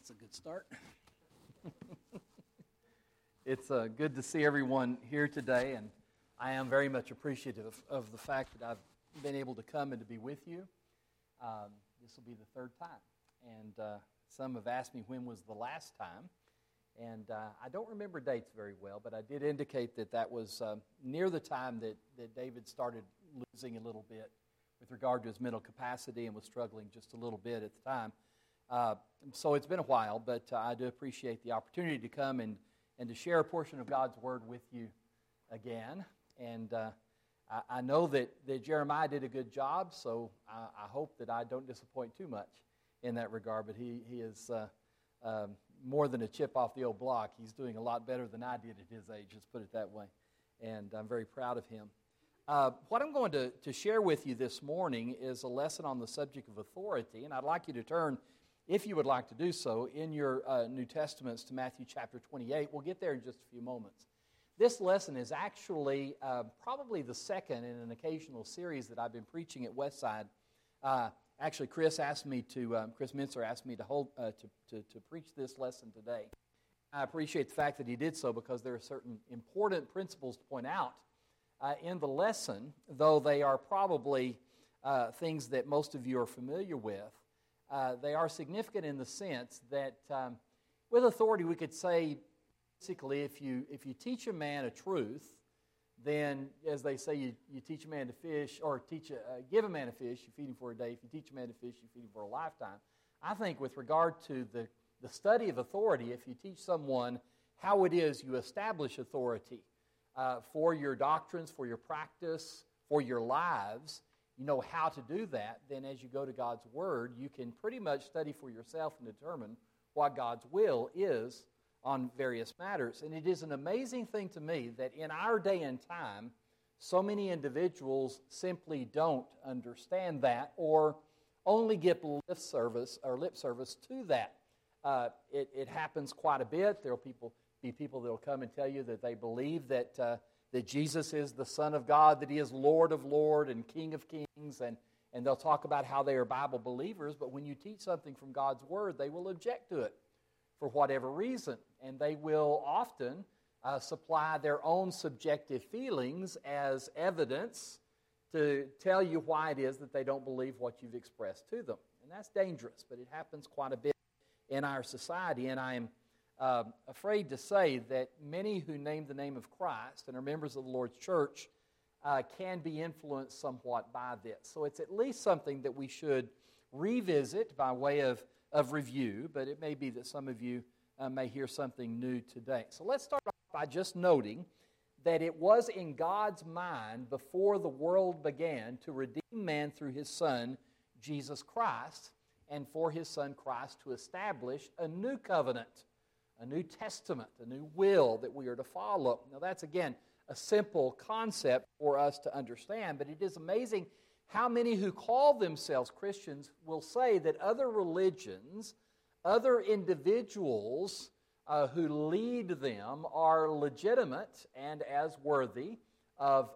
That's a good start. It's good to see everyone here today, and I am very much appreciative of the fact that I've been able to come and to be with you. This will be the third time, and some have asked me when was the last time, and I don't remember dates very well, but I did indicate that that was near the time that David started losing a little bit with regard to his mental capacity and was struggling just a little bit at the time. So it's been a while, but I do appreciate the opportunity to come and to share a portion of God's Word with you again. And I know that Jeremiah did a good job, so I hope that I don't disappoint too much in that regard. But he is more than a chip off the old block. He's doing a lot better than I did at his age, let's put it that way. And I'm very proud of him. What I'm going to share with you this morning is a lesson on the subject of authority, and I'd like you to turn, if you would like to do so, in your New Testaments to Matthew chapter 28. We'll get there in just a few moments. This lesson is actually probably the second in an occasional series that I've been preaching at Westside. Actually, Chris Mincer asked me to hold to preach this lesson today. I appreciate the fact that he did so because there are certain important principles to point out in the lesson, though they are probably things that most of you are familiar with. They are significant in the sense that with authority we could say, basically, if you teach a man a truth, then, as they say, you teach a man to fish, or give a man a fish, you feed him for a day. If you teach a man to fish, you feed him for a lifetime. I think with regard to the study of authority, if you teach someone how it is you establish authority for your doctrines, for your practice, for your lives, you know how to do that, then as you go to God's Word, you can pretty much study for yourself and determine what God's will is on various matters. And it is an amazing thing to me that in our day and time, so many individuals simply don't understand that or only give lip service to that. It happens quite a bit. There will be people that will come and tell you that they believe that Jesus is the Son of God, that He is Lord of Lords and King of Kings, and they'll talk about how they are Bible believers, but when you teach something from God's Word, they will object to it for whatever reason, and they will often supply their own subjective feelings as evidence to tell you why it is that they don't believe what you've expressed to them. And that's dangerous, but it happens quite a bit in our society, and I am afraid to say that many who name the name of Christ and are members of the Lord's church can be influenced somewhat by this. So it's at least something that we should revisit by way of review, but it may be that some of you may hear something new today. So let's start off by just noting that it was in God's mind before the world began to redeem man through His Son, Jesus Christ, and for His Son Christ to establish a new covenant, a new testament, a new will that we are to follow. Now that's, again, a simple concept for us to understand, but it is amazing how many who call themselves Christians will say that other religions, other individuals who lead them are legitimate and as worthy of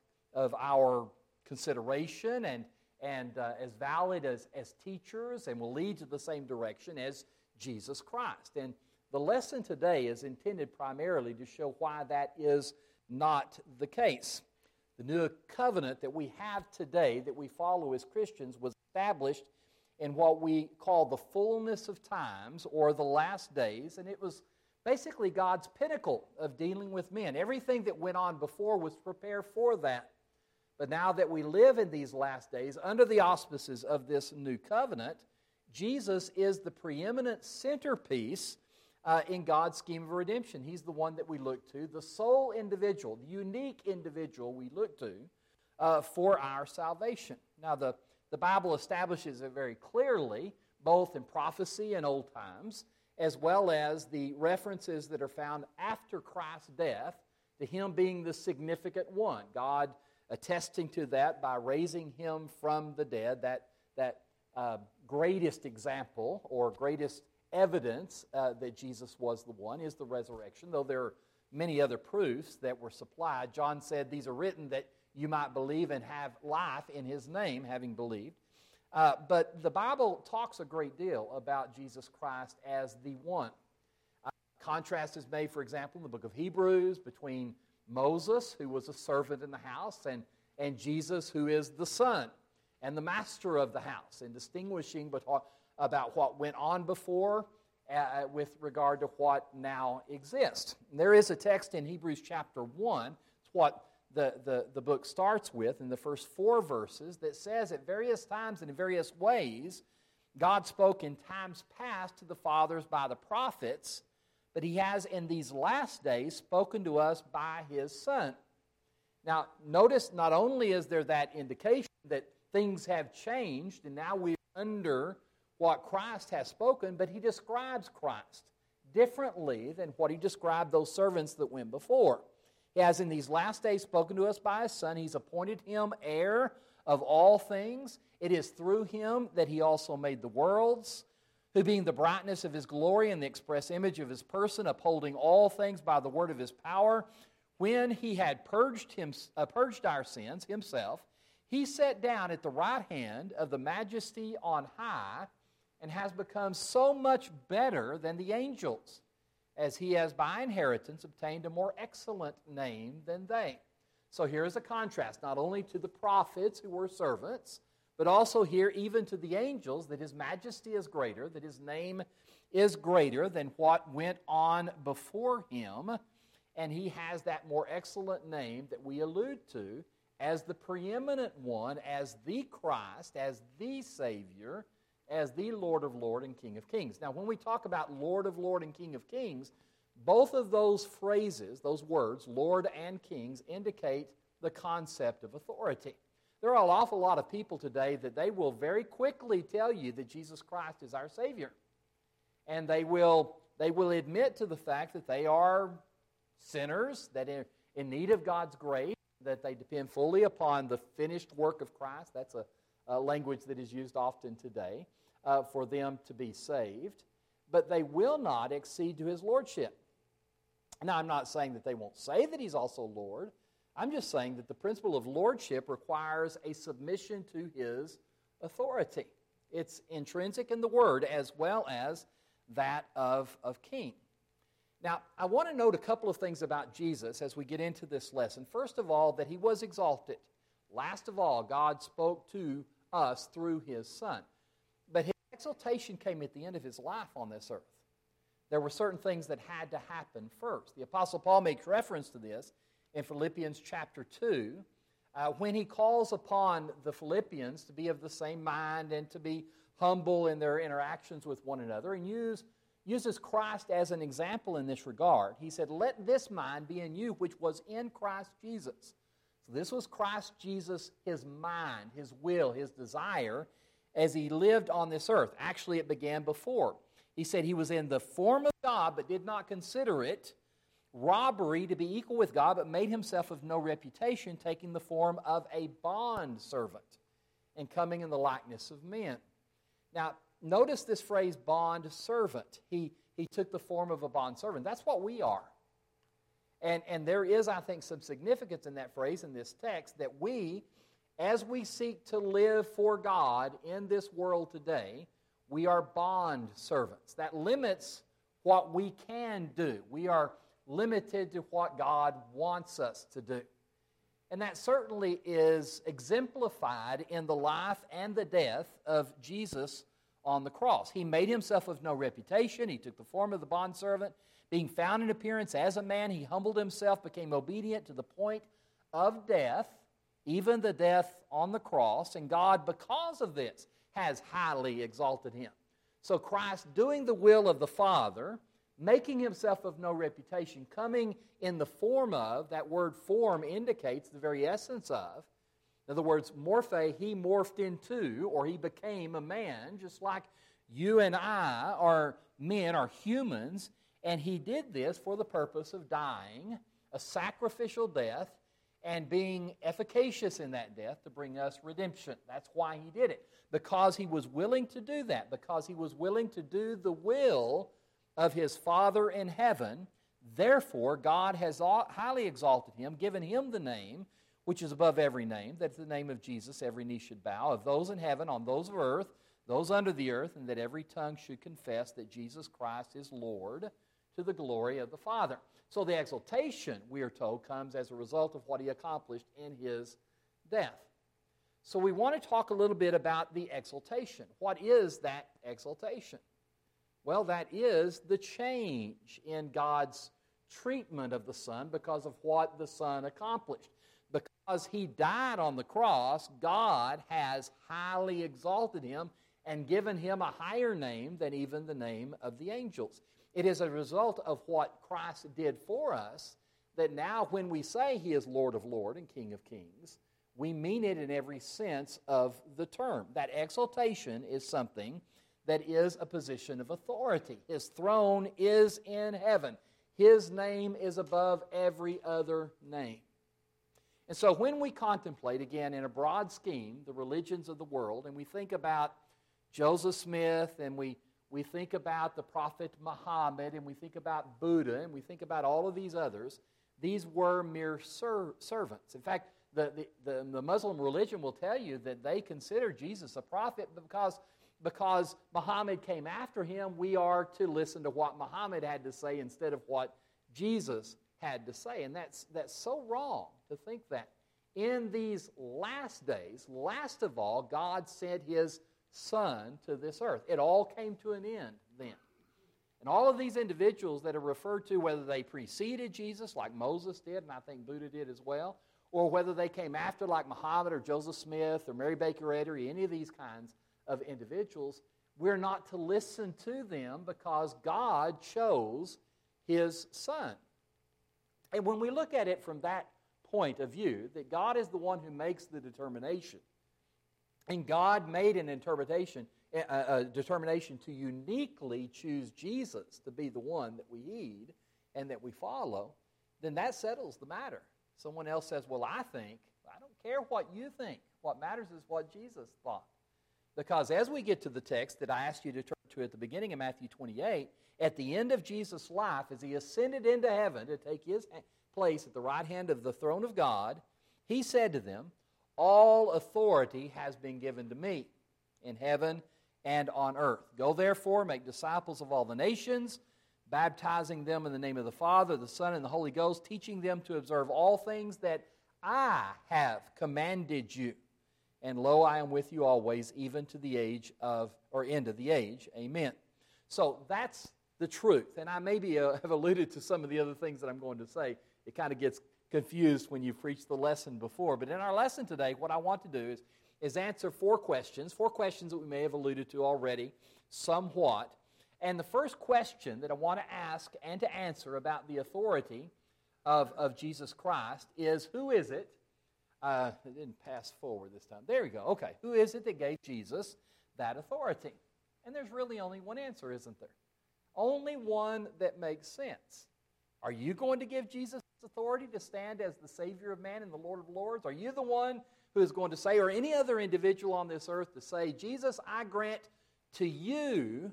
our consideration and as valid as teachers and will lead to the same direction as Jesus Christ. And the lesson today is intended primarily to show why that is not the case. The new covenant that we have today, that we follow as Christians, was established in what we call the fullness of times, or the last days, and it was basically God's pinnacle of dealing with men. Everything that went on before was to prepare for that. But now that we live in these last days, under the auspices of this new covenant, Jesus is the preeminent centerpiece in God's scheme of redemption. He's the one that we look to, the sole individual, the unique individual we look to for our salvation. Now, the Bible establishes it very clearly, both in prophecy and old times, as well as the references that are found after Christ's death, to Him being the significant one. God attesting to that by raising Him from the dead, that greatest example or greatest evidence that Jesus was the one is the resurrection, though there are many other proofs that were supplied. John said, "These are written that you might believe and have life in His name," having believed. But the Bible talks a great deal about Jesus Christ as the one. Contrast is made, for example, in the book of Hebrews between Moses, who was a servant in the house, and Jesus, who is the son and the master of the house, and distinguishing about what went on before with regard to what now exists. And there is a text in Hebrews chapter 1, it's what the book starts with in the first 4 verses, that says at various times and in various ways, God spoke in times past to the fathers by the prophets, but He has in these last days spoken to us by His Son. Now, notice not only is there that indication that things have changed and now we're under what Christ has spoken, but He describes Christ differently than what He described those servants that went before. He has in these last days spoken to us by His Son. He's appointed Him heir of all things. It is through Him that He also made the worlds, who being the brightness of His glory and the express image of His person, upholding all things by the word of His power, when He had purged our sins Himself, He sat down at the right hand of the Majesty on high, and has become so much better than the angels, as He has by inheritance obtained a more excellent name than they. So here is a contrast, not only to the prophets who were servants, but also here even to the angels, that His majesty is greater, that His name is greater than what went on before Him, and He has that more excellent name that we allude to as the preeminent one, as the Christ, as the Savior, as the Lord of Lords and King of Kings. Now, when we talk about Lord of Lords and King of Kings, both of those phrases, those words, Lord and Kings, indicate the concept of authority. There are an awful lot of people today that they will very quickly tell you that Jesus Christ is our Savior. And they will admit to the fact that they are sinners, that are in need of God's grace, that they depend fully upon the finished work of Christ. That's a language that is used often today for them to be saved. But they will not accede to His lordship. Now, I'm not saying that they won't say that He's also Lord. I'm just saying that the principle of lordship requires a submission to His authority. It's intrinsic in the word as well as that of king. Now, I want to note a couple of things about Jesus as we get into this lesson. First of all, that He was exalted. Last of all, God spoke to us through His Son. But His exaltation came at the end of His life on this earth. There were certain things that had to happen first. The Apostle Paul makes reference to this in Philippians chapter 2, when he calls upon the Philippians to be of the same mind and to be humble in their interactions with one another, and uses Christ as an example in this regard. He said, "Let this mind be in you, which was in Christ Jesus." So this was Christ Jesus, His mind, His will, His desire, as He lived on this earth. Actually, it began before. He said He was in the form of God, but did not consider it robbery to be equal with God, but made Himself of no reputation, taking the form of a bondservant and coming in the likeness of men. Now, notice this phrase, bondservant. He took the form of a bondservant. That's what we are. And there is, I think, some significance in that phrase in this text, that we, as we seek to live for God in this world today, we are bondservants. That limits what we can do. We are limited to what God wants us to do. And that certainly is exemplified in the life and the death of Jesus on the cross. He made Himself of no reputation. He took the form of the bondservant. Being found in appearance as a man, He humbled Himself, became obedient to the point of death, even the death on the cross. And God, because of this, has highly exalted Him. So Christ, doing the will of the Father, making Himself of no reputation, coming in the form of, that word form indicates the very essence of. In other words, morphe, He morphed into, or He became a man, just like you and I are men, are humans, and He did this for the purpose of dying, a sacrificial death, and being efficacious in that death to bring us redemption. That's why He did it, because He was willing to do that, because He was willing to do the will of His Father in heaven. Therefore, God has highly exalted Him, given Him the name which is above every name, that at the name of Jesus every knee should bow, of those in heaven, on those of earth, those under the earth, and that every tongue should confess that Jesus Christ is Lord, to the glory of the Father. So the exaltation, we are told, comes as a result of what he accomplished in his death. So we want to talk a little bit about the exaltation. What is that exaltation? Well, that is the change in God's treatment of the Son because of what the Son accomplished. Because he died on the cross, God has highly exalted him and given him a higher name than even the name of the angels. It is a result of what Christ did for us that now when we say he is Lord of Lords and King of Kings, we mean it in every sense of the term. That exaltation is something that is a position of authority. His throne is in heaven. His name is above every other name. And so when we contemplate, again, in a broad scheme, the religions of the world, and we think about Joseph Smith, and we think about the prophet Muhammad, and we think about Buddha, and we think about all of these others, these were mere servants. In fact, the Muslim religion will tell you that they consider Jesus a prophet because Muhammad came after him. We are to listen to what Muhammad had to say instead of what Jesus had to say. And that's so wrong to think that. In these last days, last of all, God sent his Son to this earth. It all came to an end then. And all of these individuals that are referred to, whether they preceded Jesus like Moses did, and I think Buddha did as well, or whether they came after like Muhammad or Joseph Smith or Mary Baker Eddy, any of these kinds of individuals, we're not to listen to them because God chose his Son. And when we look at it from that point of view, that God is the one who makes the determination, and God made a determination to uniquely choose Jesus to be the one that we heed and that we follow, then that settles the matter. Someone else says, well, I don't care what you think. What matters is what Jesus thought. Because as we get to the text that I asked you to turn to at the beginning of Matthew 28, at the end of Jesus' life, as he ascended into heaven to take his place at the right hand of the throne of God, he said to them, all authority has been given to me in heaven and on earth. Go therefore, make disciples of all the nations, baptizing them in the name of the Father, the Son, and the Holy Ghost, teaching them to observe all things that I have commanded you. And lo, I am with you always, even to the end of the age. Amen. So that's the truth. And I maybe have alluded to some of the other things that I'm going to say. It kind of gets confused when you've preached the lesson before. But in our lesson today, what I want to do is answer four questions that we may have alluded to already somewhat. And the first question that I want to ask and to answer about the authority of Jesus Christ is, who is it? It didn't pass forward this time. There we go. Okay. Who is it that gave Jesus that authority? And there's really only one answer, isn't there? Only one that makes sense. Are you going to give Jesus authority to stand as the Savior of man and the Lord of Lords? Are you the one who is going to say, or any other individual on this earth to say, Jesus, I grant to you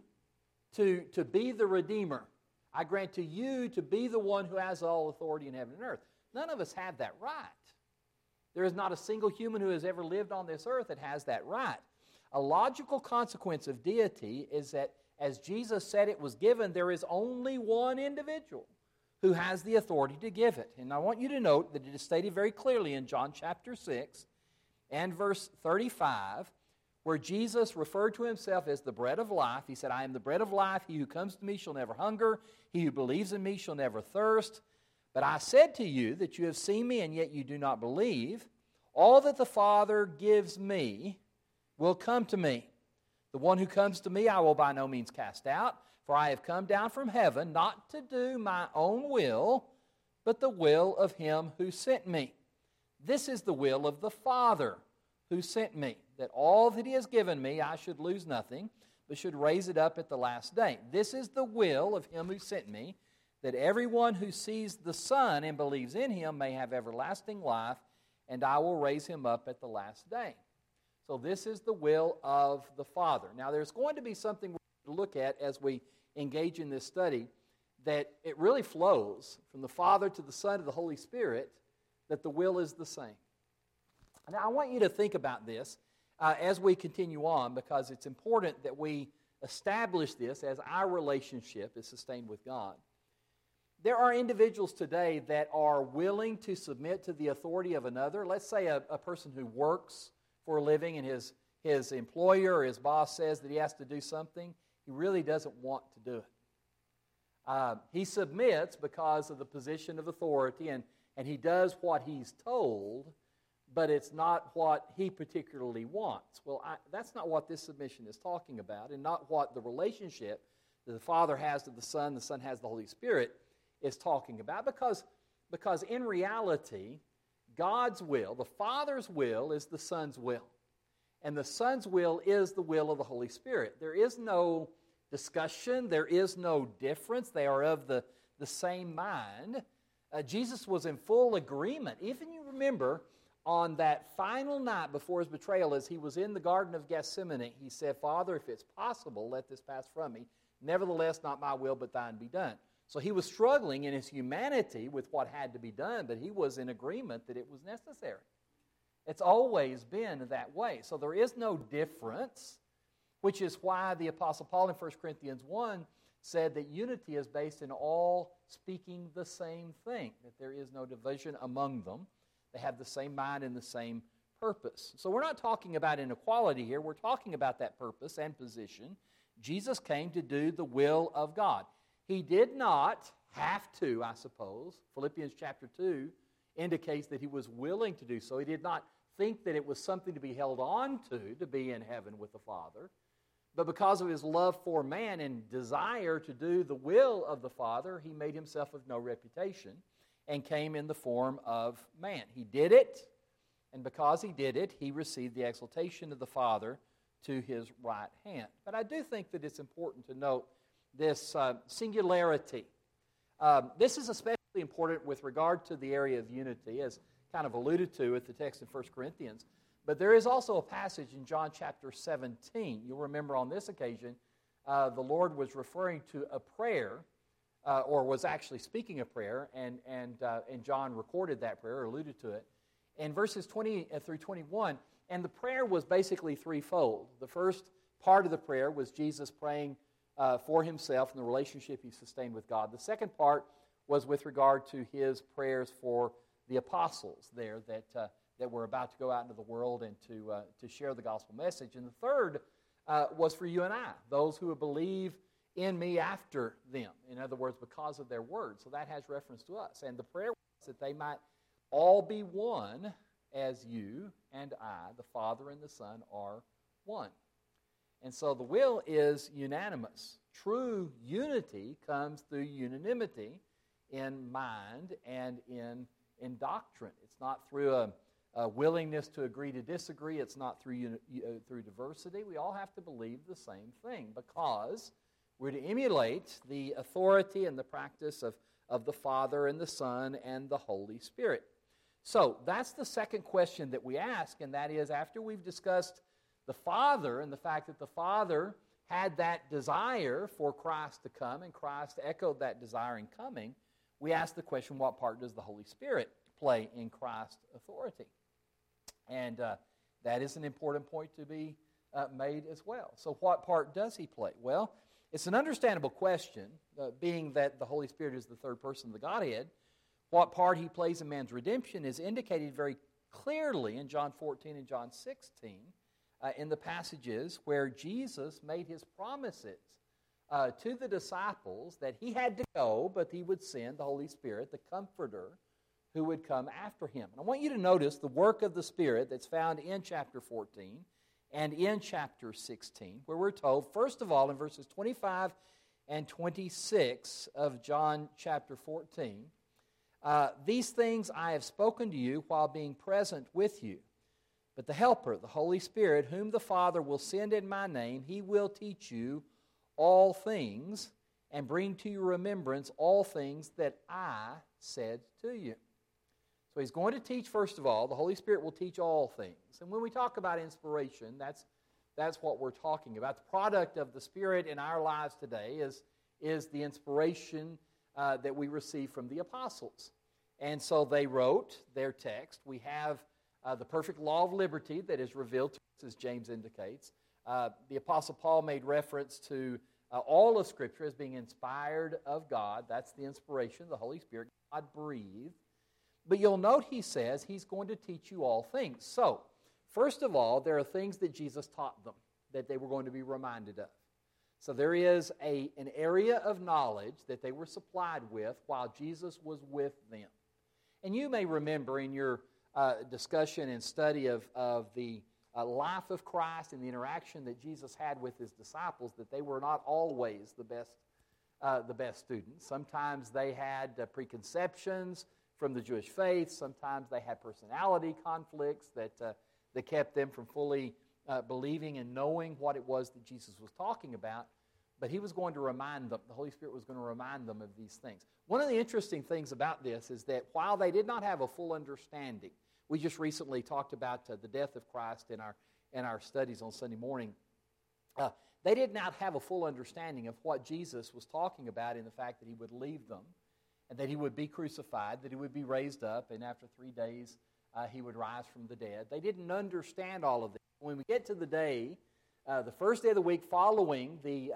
to be the Redeemer. I grant to you to be the one who has all authority in heaven and earth. None of us have that right. There is not a single human who has ever lived on this earth that has that right. A logical consequence of deity is that, as Jesus said it was given, there is only one individual who has the authority to give it. And I want you to note that it is stated very clearly in John chapter 6 and verse 35, where Jesus referred to himself as the bread of life. He said, I am the bread of life. He who comes to me shall never hunger. He who believes in me shall never thirst. But I said to you that you have seen me, and yet you do not believe. All that the Father gives me will come to me. The one who comes to me I will by no means cast out, for I have come down from heaven not to do my own will, but the will of him who sent me. This is the will of the Father who sent me, that all that he has given me I should lose nothing, but should raise it up at the last day. This is the will of him who sent me, that everyone who sees the Son and believes in him may have everlasting life, and I will raise him up at the last day. So this is the will of the Father. Now there's going to be something we're going to look at as we engage in this study, that it really flows from the Father to the Son to the Holy Spirit, that the will is the same. Now, I want you to think about this as we continue on, because it's important that we establish this as our relationship is sustained with God. There are individuals today that are willing to submit to the authority of another. Let's say a person who works for a living and his employer or his boss says that he has to do something. He really doesn't want to do it. He submits because of the position of authority, and he does what he's told, but it's not what he particularly wants. Well, that's not what this submission is talking about, and not what the relationship that the Father has to the Son has the Holy Spirit is talking about, because in reality, God's will, the Father's will, is the Son's will. And the Son's will is the will of the Holy Spirit. There is no discussion. There is no difference. They are of the same mind. Jesus was in full agreement. Even you remember, on that final night before his betrayal, as he was in the Garden of Gethsemane, he said, Father, if it's possible, let this pass from me. Nevertheless, not my will, but thine be done. So he was struggling in his humanity with what had to be done, but he was in agreement that it was necessary. It's always been that way. So there is no difference, which is why the Apostle Paul in 1 Corinthians 1 said that unity is based in all speaking the same thing, that there is no division among them. They have the same mind and the same purpose. So we're not talking about inequality here. We're talking about that purpose and position. Jesus came to do the will of God. He did not have to, I suppose. Philippians chapter 2 indicates that he was willing to do so. He did not think that it was something to be held on to be in heaven with the Father. But because of his love for man and desire to do the will of the Father, he made himself of no reputation and came in the form of man. He did it, and because he did it, he received the exaltation of the Father to his right hand. But I do think that it's important to note this singularity. This is especially important with regard to the area of unity, as kind of alluded to at the text in 1 Corinthians. But there is also a passage in John chapter 17. You'll remember on this occasion, the Lord was referring to a prayer, or was actually speaking a prayer, and John recorded that prayer, or alluded to it. In verses 20 through 21, and the prayer was basically threefold. The first part of the prayer was Jesus praying for himself and the relationship he sustained with God. The second part was with regard to his prayers for the apostles there that were about to go out into the world and to share the gospel message. And the third was for you and I, those who would believe in me after them. In other words, because of their word. So that has reference to us. And the prayer was that they might all be one as you and I, the Father and the Son, are one. And so the will is unanimous. True unity comes through unanimity in mind and in doctrine. It's not through a willingness to agree to disagree. It's not through diversity. We all have to believe the same thing, because we're to emulate the authority and the practice of the Father and the Son and the Holy Spirit. So that's the second question that we ask, and that is, after we've discussed the Father and the fact that the Father had that desire for Christ to come, and Christ echoed that desire in coming, we ask the question, what part does the Holy Spirit play in Christ's authority? And that is an important point to be made as well. So what part does he play? Well, it's an understandable question, being that the Holy Spirit is the third person of the Godhead. What part he plays in man's redemption is indicated very clearly in John 14 and John 16, in the passages where Jesus made his promises to the disciples that he had to go, but he would send the Holy Spirit, the Comforter, who would come after him. And I want you to notice the work of the Spirit that's found in chapter 14 and in chapter 16, where we're told, first of all, in verses 25 and 26 of John chapter 14, these things I have spoken to you while being present with you. But the Helper, the Holy Spirit, whom the Father will send in my name, he will teach you all things and bring to your remembrance all things that I said to you. So he's going to teach, first of all, the Holy Spirit will teach all things. And when we talk about inspiration, that's what we're talking about. The product of the Spirit in our lives today is the inspiration that we receive from the apostles. And so they wrote their text. We have the perfect law of liberty that is revealed to us, as James indicates. The Apostle Paul made reference to all of Scripture as being inspired of God. That's the inspiration of the Holy Spirit. God breathed. But you'll note he says he's going to teach you all things. So, first of all, there are things that Jesus taught them that they were going to be reminded of. So there is an area of knowledge that they were supplied with while Jesus was with them. And you may remember in your discussion and study of the life of Christ and the interaction that Jesus had with his disciples that they were not always the best students. Sometimes they had preconceptions from the Jewish faith. Sometimes they had personality conflicts that kept them from fully believing and knowing what it was that Jesus was talking about. But he was going to remind them, the Holy Spirit was going to remind them of these things. One of the interesting things about this is that while they did not have a full understanding, we just recently talked about the death of Christ in our studies on Sunday morning. They did not have a full understanding of what Jesus was talking about in the fact that he would leave them, and that he would be crucified, that he would be raised up, and after 3 days he would rise from the dead. They didn't understand all of this. When we get to the day, the first day of the week following the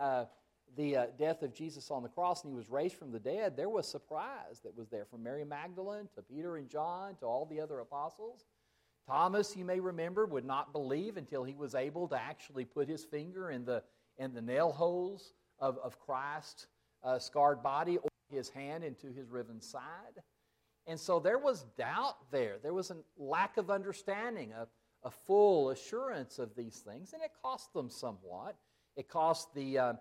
death of Jesus on the cross and he was raised from the dead, there was surprise that was there from Mary Magdalene to Peter and John to all the other apostles. Thomas, you may remember, would not believe until he was able to actually put his finger in the nail holes of Christ's scarred body or his hand into his riven side. And so there was doubt there. There was a lack of understanding, a full assurance of these things, and it cost them somewhat. It cost at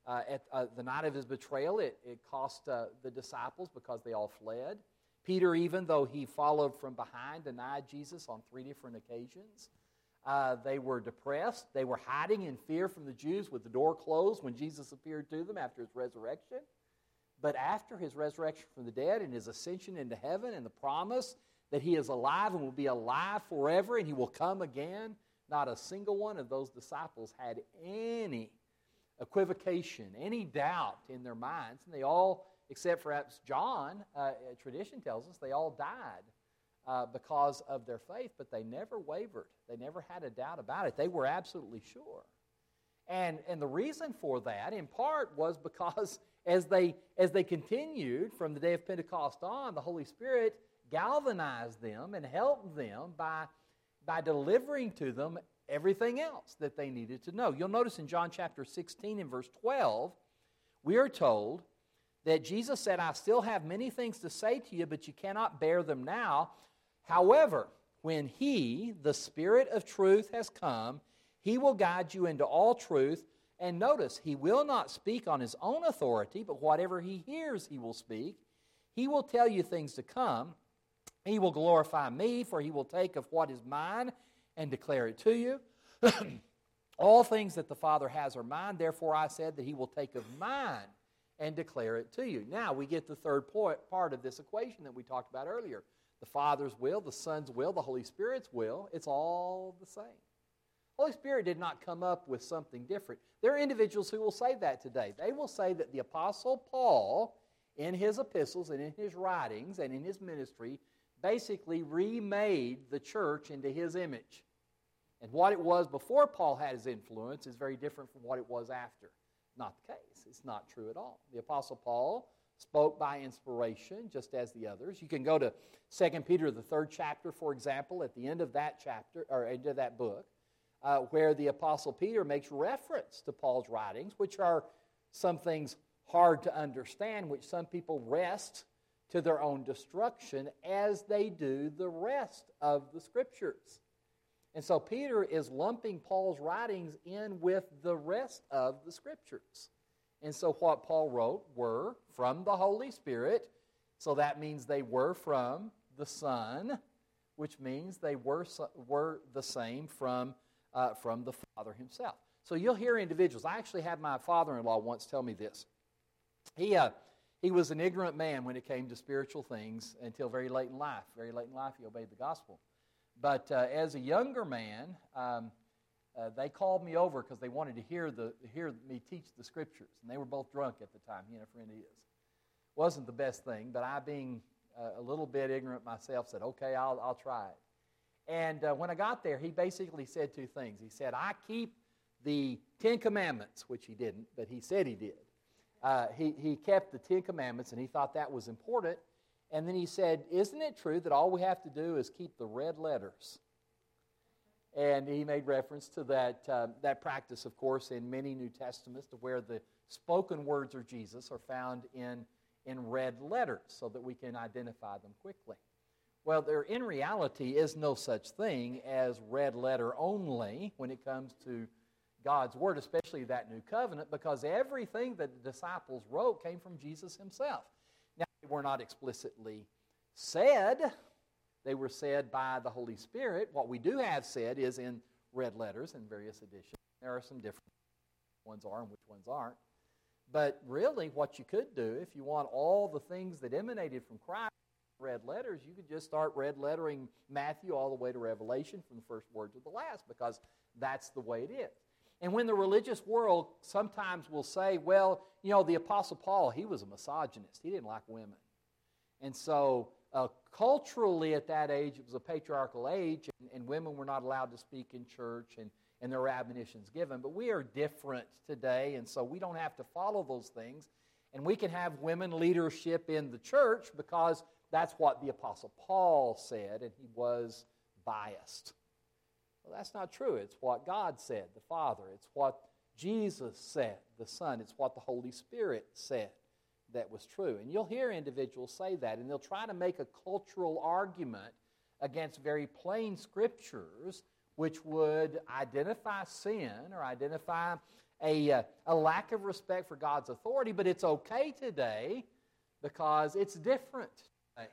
the night of his betrayal, it cost the disciples because they all fled. Peter, even though he followed from behind, denied Jesus on 3 different occasions. They were depressed. They were hiding in fear from the Jews with the door closed when Jesus appeared to them after his resurrection. But after his resurrection from the dead and his ascension into heaven and the promise that he is alive and will be alive forever and he will come again, not a single one of those disciples had any equivocation, any doubt in their minds. And they all, except perhaps John, tradition tells us, they all died because of their faith, but they never wavered. They never had a doubt about it. They were absolutely sure. And the reason for that, in part, was because as they continued from the day of Pentecost on, the Holy Spirit galvanized them and helped them by delivering to them everything else that they needed to know. You'll notice in John chapter 16 and verse 12, we are told that Jesus said, I still have many things to say to you, but you cannot bear them now. However, when He, the Spirit of truth, has come, He will guide you into all truth. And notice, He will not speak on His own authority, but whatever He hears, He will speak. He will tell you things to come. He will glorify Me, for He will take of what is mine and declare it to you. All things that the Father has are mine. Therefore I said that He will take of mine and declare it to you. Now we get the third part of this equation that we talked about earlier. The Father's will, the Son's will, the Holy Spirit's will, it's all the same. Holy Spirit did not come up with something different. There are individuals who will say that today. They will say that the Apostle Paul, in his epistles and in his writings and in his ministry, basically remade the church into his image. And what it was before Paul had his influence is very different from what it was after. Not the case. It's not true at all. The Apostle Paul spoke by inspiration, just as the others. You can go to 2 Peter, the 3rd chapter, for example, at the end of that chapter, or end of that book, where the Apostle Peter makes reference to Paul's writings, which are some things hard to understand, which some people wrest to their own destruction, as they do the rest of the Scriptures. And so Peter is lumping Paul's writings in with the rest of the Scriptures. And so what Paul wrote were from the Holy Spirit, so that means they were from the Son, which means they were the same from the Father Himself. So you'll hear individuals. I actually had my father-in-law once tell me this. He was an ignorant man when it came to spiritual things until very late in life. Very late in life, he obeyed the gospel. But as a younger man, they called me over because they wanted to hear me teach the Scriptures. And they were both drunk at the time, he and a friend of his. Wasn't the best thing, but I, being a little bit ignorant myself, said, okay, I'll try it. And when I got there, he basically said two things. He said, I keep the Ten Commandments, which he didn't, but he said he did. He kept the Ten Commandments, and he thought that was important. And then he said, isn't it true that all we have to do is keep the red letters? And he made reference to that practice, of course, in many New Testaments, to where the spoken words of Jesus are found in red letters so that we can identify them quickly. Well, there in reality is no such thing as red letter only when it comes to God's Word, especially that New Covenant, because everything that the disciples wrote came from Jesus himself. Now, they were not explicitly said. They were said by the Holy Spirit. What we do have said is in red letters in various editions. There are some different ones are and which ones aren't. But really, what you could do, if you want all the things that emanated from Christ, red letters, you could just start red lettering Matthew all the way to Revelation from the first word to the last, because that's the way it is. And when the religious world sometimes will say, well, you know, the Apostle Paul, he was a misogynist. He didn't like women. And so culturally at that age, it was a patriarchal age, and women were not allowed to speak in church, and there were admonitions given. But we are different today, and so we don't have to follow those things. And we can have women leadership in the church because that's what the Apostle Paul said, and he was biased. Well, that's not true. It's what God said, the Father. It's what Jesus said, the Son. It's what the Holy Spirit said that was true. And you'll hear individuals say that, and they'll try to make a cultural argument against very plain scriptures which would identify sin or identify a lack of respect for God's authority, but it's okay today because it's different today.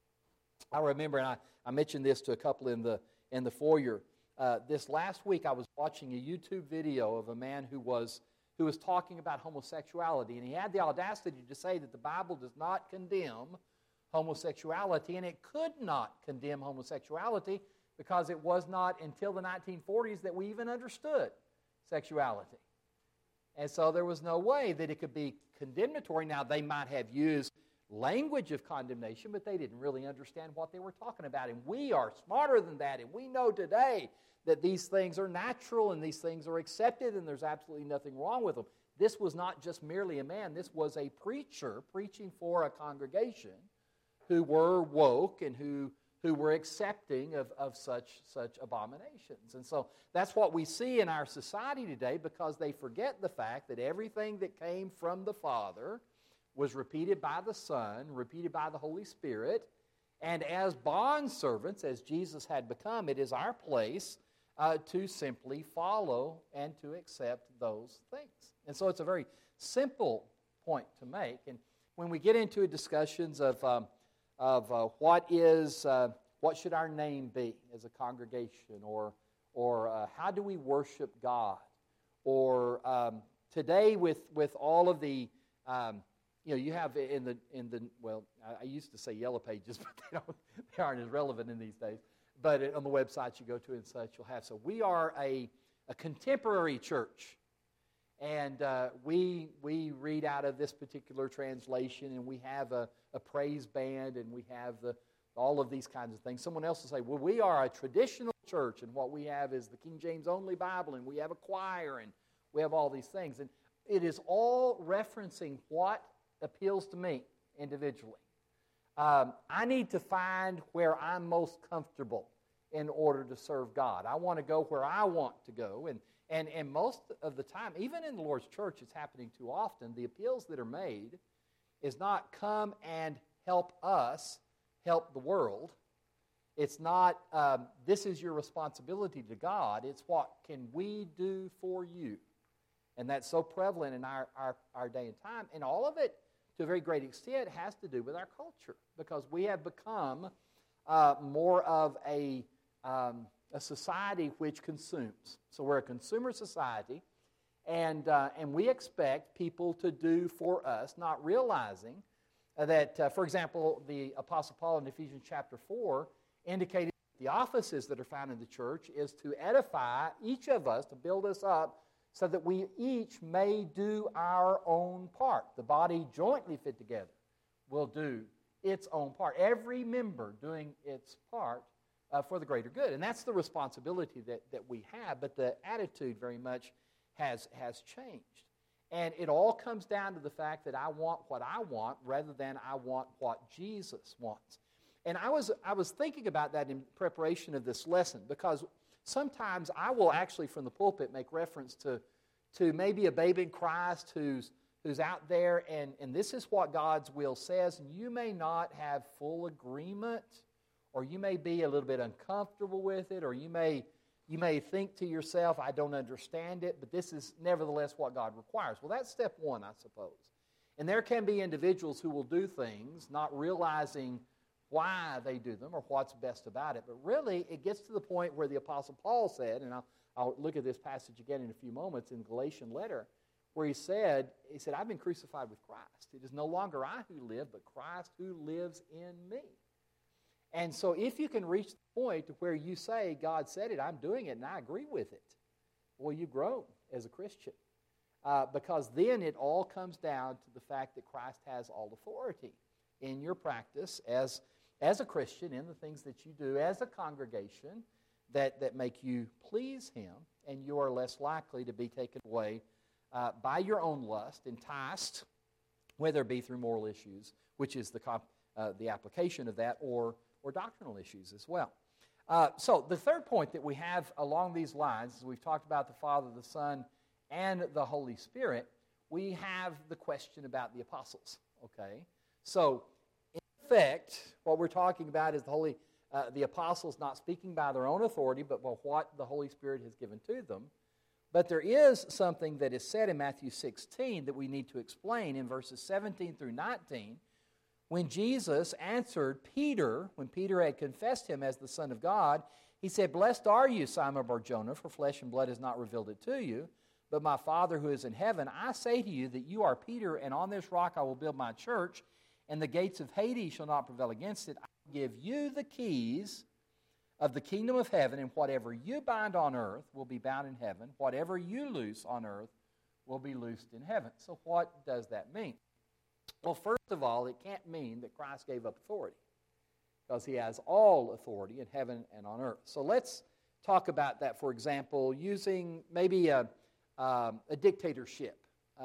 I remember, and I mentioned this to a couple in the foyer, this last week I was watching a YouTube video of a man who was talking about homosexuality, and he had the audacity to say that the Bible does not condemn homosexuality, and it could not condemn homosexuality because it was not until the 1940s that we even understood sexuality. And so there was no way that it could be condemnatory. Now, they might have used language of condemnation, but they didn't really understand what they were talking about. And we are smarter than that, and we know today that these things are natural and these things are accepted and there's absolutely nothing wrong with them. This was not just merely a man. This was a preacher preaching for a congregation who were woke and who were accepting of such abominations. And so that's what we see in our society today, because they forget the fact that everything that came from the Father was repeated by the Son, repeated by the Holy Spirit, and as bondservants, as Jesus had become, it is our place to simply follow and to accept those things. And so it's a very simple point to make. And when we get into discussions of what should our name be as a congregation, or how do we worship God, or today with all of the you have in the well, I used to say yellow pages, but they aren't as relevant in these days. But on the websites you go to and such, you'll have. So we are a contemporary church, and we read out of this particular translation, and we have a praise band, and we have all of these kinds of things. Someone else will say, well, we are a traditional church, and what we have is the King James only Bible, and we have a choir, and we have all these things. And it is all referencing what appeals to me individually. I need to find where I'm most comfortable in order to serve God. I want to go where I want to go. And most of the time, even in the Lord's church, it's happening too often. The appeals that are made is not come and help us help the world. It's not this is your responsibility to God. It's what can we do for you. And that's so prevalent in our day and time. And all of it, to a very great extent, has to do with our culture, because we have become more of a society which consumes. So we're a consumer society, and we expect people to do for us, not realizing that, for example, the Apostle Paul in Ephesians chapter 4 indicated the offices that are found in the church is to edify each of us, to build us up, so that we each may do our own part. The body jointly fit together will do its own part. Every member doing its part for the greater good. And that's the responsibility that we have, but the attitude very much has changed. And it all comes down to the fact that I want what I want rather than I want what Jesus wants. And I was thinking about that in preparation of this lesson, because sometimes I will actually from the pulpit make reference to maybe a babe in Christ who's out there, and this is what God's will says, and you may not have full agreement, or you may be a little bit uncomfortable with it, or you may think to yourself, I don't understand it, but this is nevertheless what God requires. Well, that's step one, I suppose. And there can be individuals who will do things not realizing why they do them or what's best about it. But really, it gets to the point where the Apostle Paul said, and I'll look at this passage again in a few moments in the Galatian letter, where he said, I've been crucified with Christ. It is no longer I who live, but Christ who lives in me. And so if you can reach the point to where you say, God said it, I'm doing it, and I agree with it, well, you've grown as a Christian. Because then it all comes down to the fact that Christ has all authority in your practice as a Christian, in the things that you do as a congregation that make you please Him, and you are less likely to be taken away by your own lust, enticed, whether it be through moral issues, which is the application of that, or doctrinal issues as well. So the third point that we have along these lines, as we've talked about the Father, the Son, and the Holy Spirit, we have the question about the apostles. Okay, so in effect, what we're talking about is the apostles not speaking by their own authority, but by what the Holy Spirit has given to them. But there is something that is said in Matthew 16 that we need to explain in verses 17 through 19. When Jesus answered Peter, when Peter had confessed Him as the Son of God, He said, Blessed are you, Simon Bar-Jonah, for flesh and blood has not revealed it to you, but my Father who is in heaven. I say to you that you are Peter, and on this rock I will build my church, and the gates of Hades shall not prevail against it. I will give you the keys of the kingdom of heaven, and whatever you bind on earth will be bound in heaven. Whatever you loose on earth will be loosed in heaven. So what does that mean? Well, first of all, it can't mean that Christ gave up authority, because He has all authority in heaven and on earth. So let's talk about that, for example, using maybe a dictatorship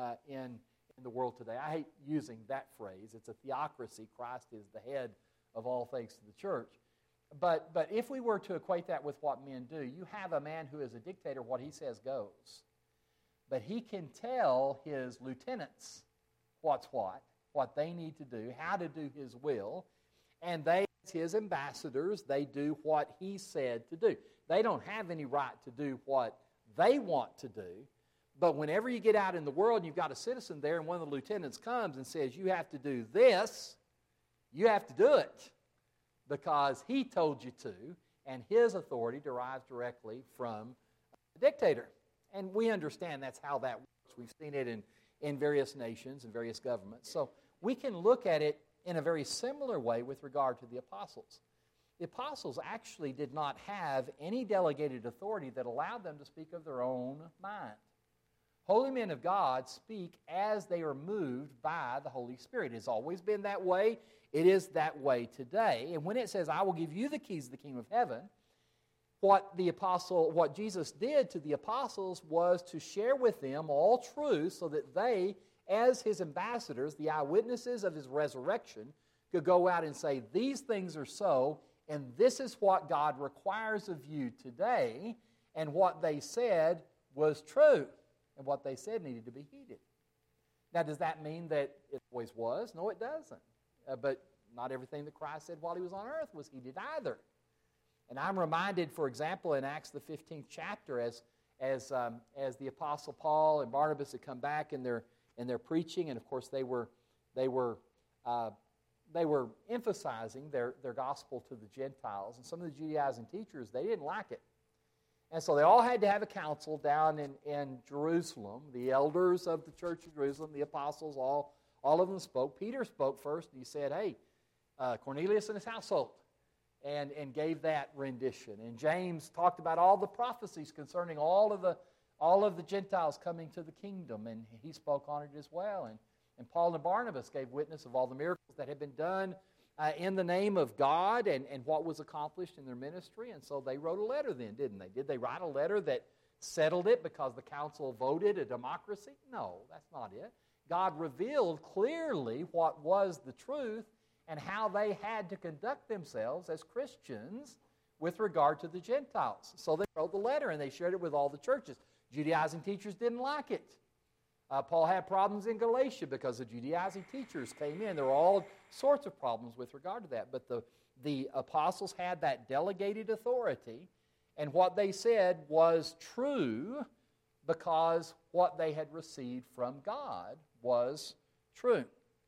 in the world today. I hate using that phrase. It's a theocracy. Christ is the head of all things to the church. But if we were to equate that with what men do, you have a man who is a dictator, what he says goes. But he can tell his lieutenants what's what they need to do, how to do his will, and they, as his ambassadors, they do what he said to do. They don't have any right to do what they want to do, but whenever you get out in the world and you've got a citizen there and one of the lieutenants comes and says, you have to do this, you have to do it, because he told you to, and his authority derives directly from the dictator. And we understand that's how that works. We've seen it in various nations and various governments. So we can look at it in a very similar way with regard to the apostles. The apostles actually did not have any delegated authority that allowed them to speak of their own mind. Holy men of God speak as they are moved by the Holy Spirit. It has always been that way. It is that way today. And when it says, I will give you the keys of the kingdom of heaven, what Jesus did to the apostles was to share with them all truth so that they, as His ambassadors, the eyewitnesses of His resurrection, could go out and say, these things are so, and this is what God requires of you today, and what they said was true, and what they said needed to be heeded. Now, does that mean that it always was? No, it doesn't. But not everything that Christ said while He was on earth was heeded either. And I'm reminded, for example, in Acts the 15th chapter, as the Apostle Paul and Barnabas had come back and they're preaching, and of course they were emphasizing their gospel to the Gentiles, and some of the Judaizing teachers, they didn't like it. And so they all had to have a council down in Jerusalem. The elders of the church of Jerusalem, the apostles, all of them spoke. Peter spoke first, and he said, hey, Cornelius and his household, and gave that rendition. And James talked about all the prophecies concerning all of the Gentiles coming to the kingdom, and he spoke on it as well. And Paul and Barnabas gave witness of all the miracles that had been done in the name of God and what was accomplished in their ministry. And so they wrote a letter then, didn't they? Did they write a letter that settled it because the council voted a democracy? No, that's not it. God revealed clearly what was the truth and how they had to conduct themselves as Christians with regard to the Gentiles. So they wrote the letter and they shared it with all the churches. Judaizing teachers didn't like it. Paul had problems in Galatia because the Judaizing teachers came in. There were all sorts of problems with regard to that. But the apostles had that delegated authority, and what they said was true because what they had received from God was true.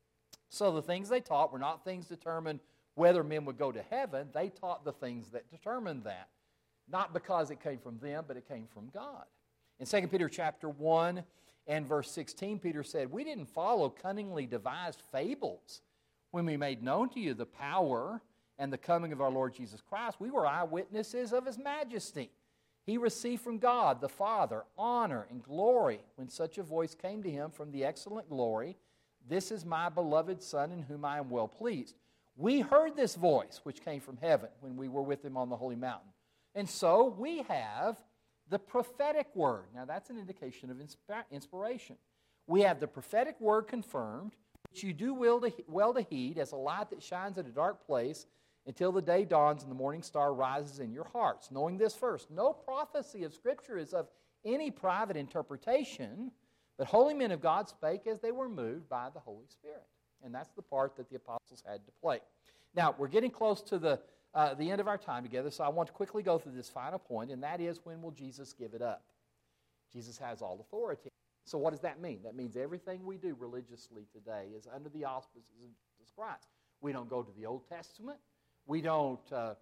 So the things they taught were not things determined whether men would go to heaven. They taught the things that determined that. Not because it came from them, but it came from God. In 2 Peter chapter 1 and verse 16, Peter said, "We didn't follow cunningly devised fables when we made known to you the power and the coming of our Lord Jesus Christ. We were eyewitnesses of His majesty. He received from God the Father honor and glory when such a voice came to Him from the excellent glory, 'This is my beloved Son in whom I am well pleased.' We heard this voice which came from heaven when we were with Him on the holy mountain." And so we have the prophetic word. Now that's an indication of inspiration. We have the prophetic word confirmed, which you do well to heed as a light that shines in a dark place until the day dawns and the morning star rises in your hearts. Knowing this first, no prophecy of Scripture is of any private interpretation, but holy men of God spake as they were moved by the Holy Spirit. And that's the part that the apostles had to play. Now, we're getting close to the end of our time together, so I want to quickly go through this final point, and that is, when will Jesus give it up? Jesus has all authority. So what does that mean? That means everything we do religiously today is under the auspices of Jesus Christ. We don't go to the Old Testament. We don't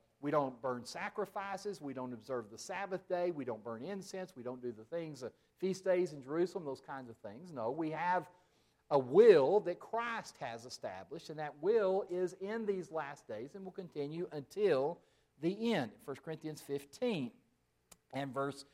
burn sacrifices. We don't observe the Sabbath day. We don't burn incense. We don't do the things, feast days in Jerusalem, those kinds of things. No, we have a will that Christ has established, and that will is in these last days and will continue until the end. 1 Corinthians 15 and verse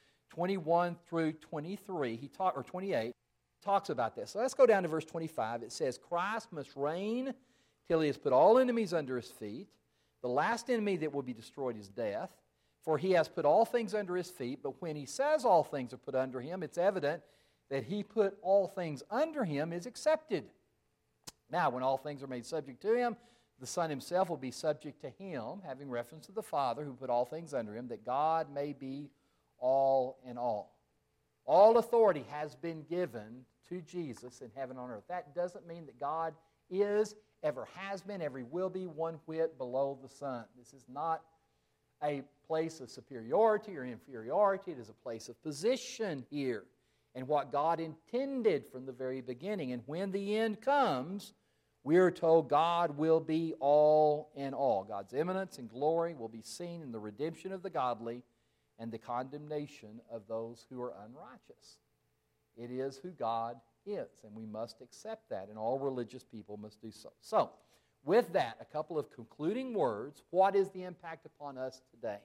21 through 23, or 28, talks about this. So let's go down to verse 25. It says, "Christ must reign till He has put all enemies under His feet. The last enemy that will be destroyed is death, for He has put all things under His feet. But when He says all things are put under Him, it's evident that He put all things under Him is accepted. Now, when all things are made subject to Him, the Son Himself will be subject to Him," having reference to the Father who put all things under Him, "that God may be all in all." All authority has been given to Jesus in heaven and on earth. That doesn't mean that God is, ever has been, ever will be one whit below the Son. This is not a place of superiority or inferiority. It is a place of position here, and what God intended from the very beginning. And when the end comes, we are told God will be all in all. God's eminence and glory will be seen in the redemption of the godly and the condemnation of those who are unrighteous. It is who God is, and we must accept that, and all religious people must do so. So, with that, a couple of concluding words. What is the impact upon us today?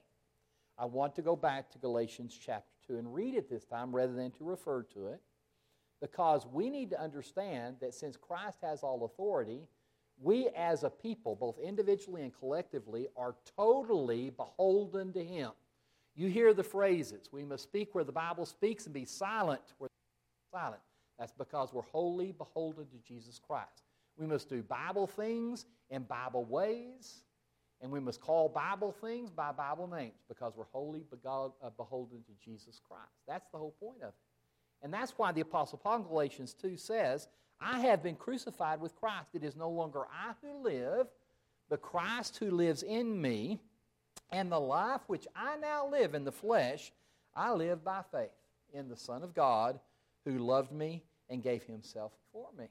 I want to go back to Galatians chapter 2 and read it this time rather than to refer to it, because we need to understand that since Christ has all authority, we as a people, both individually and collectively, are totally beholden to Him. You hear the phrases, "We must speak where the Bible speaks and be silent where the Bible is silent." That's because we're wholly beholden to Jesus Christ. We must do Bible things in Bible ways, and we must call Bible things by Bible names because we're wholly beholden to Jesus Christ. That's the whole point of it. And that's why the Apostle Paul in Galatians 2 says, "I have been crucified with Christ. It is no longer I who live, but Christ who lives in me. And the life which I now live in the flesh, I live by faith in the Son of God who loved me and gave Himself for me."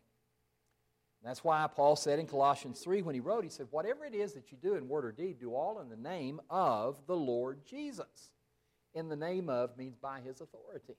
That's why Paul said in Colossians 3 when he wrote, he said, "Whatever it is that you do in word or deed, do all in the name of the Lord Jesus." In the name of means by His authority.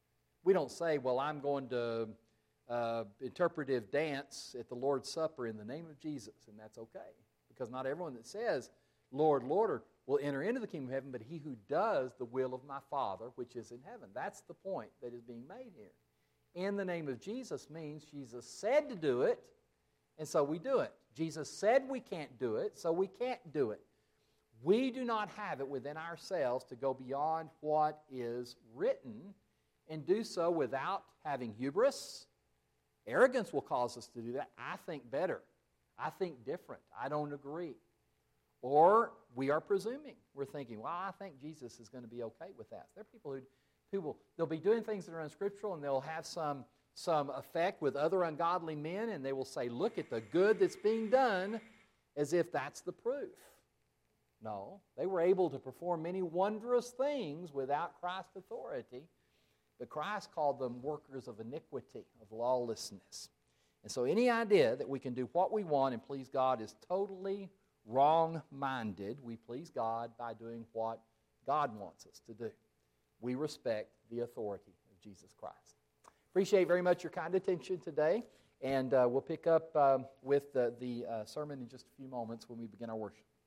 We don't say, "Well, I'm going to interpretive dance at the Lord's Supper in the name of Jesus," and that's okay. Because not everyone that says, "Lord, Lord," will enter into the kingdom of heaven, but he who does the will of my Father which is in heaven. That's the point that is being made here. In the name of Jesus means Jesus said to do it, and so we do it. Jesus said we can't do it, so we can't do it. We do not have it within ourselves to go beyond what is written and do so without having hubris. Arrogance will cause us to do that. I think better. I think different. I don't agree. Or we are presuming. We're thinking, well, I think Jesus is going to be okay with that. There are people who they'll be doing things that are unscriptural, and they'll have some effect with other ungodly men, and they will say, look at the good that's being done, as if that's the proof. No, they were able to perform many wondrous things without Christ's authority, but Christ called them workers of iniquity, of lawlessness. And so any idea that we can do what we want and please God is totally wrong-minded. We please God by doing what God wants us to do. We respect the authority of Jesus Christ. Appreciate very much your kind attention today, and we'll pick up with the sermon in just a few moments when we begin our worship.